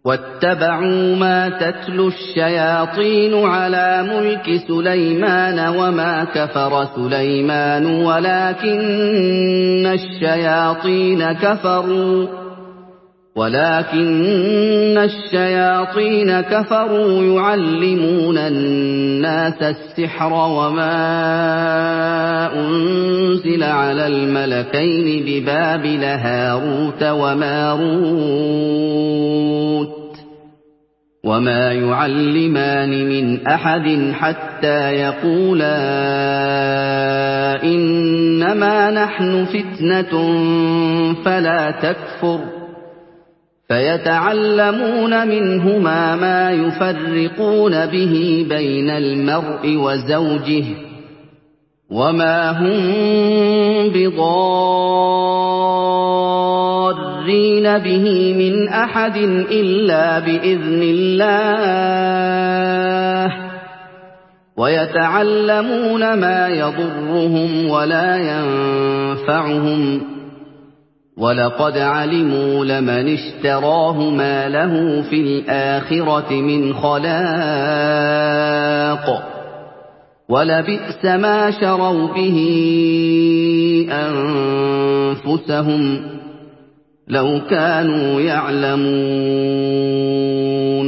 وَاتَّبَعُوا مَا تَتْلُو الشَّيَاطِينُ عَلَىٰ مُلْكِ سُلَيْمَانَ وَمَا كَفَرَ سُلَيْمَانُ وَلَٰكِنَّ الشَّيَاطِينَ كَفَرُوا يُعَلِّمُونَ النَّاسَ السِّحْرَ وَمَا أُنزِلَ عَلَى الْمَلَكَيْنِ بِبَابِلَ هَارُوتَ وَمَارُوتَ وَمَا يُعَلِّمَانِ مِنْ أَحَدٍ حَتَّىٰ يَقُولَا إِنَّمَا نَحْنُ فِتْنَةٌ فَلَا تَكْفُرْ فَيَتَعَلَّمُونَ مِنْهُمَا مَا يُفَرِّقُونَ بِهِ بَيْنَ الْمَرْءِ وَزَوْجِهِ وَمَا هُم بِضَارِّينَ بِهِ مِنْ أَحَدٍ إِلَّا بِإِذْنِ اللَّهِ وَيَتَعَلَّمُونَ مَا يَضُرُّهُمْ وَلَا يَنفَعُهُمْ وَلَقَدْ عَلِمُوا لَمَنِ اشْتَرَاهُ مَا لَهُ فِي الْآخِرَةِ مِنْ خَلَاقٍ وَلَبِئْسَ مَا شَرَوْا بِهِ أَنفُسَهُمْ لَوْ كَانُوا يَعْلَمُونَ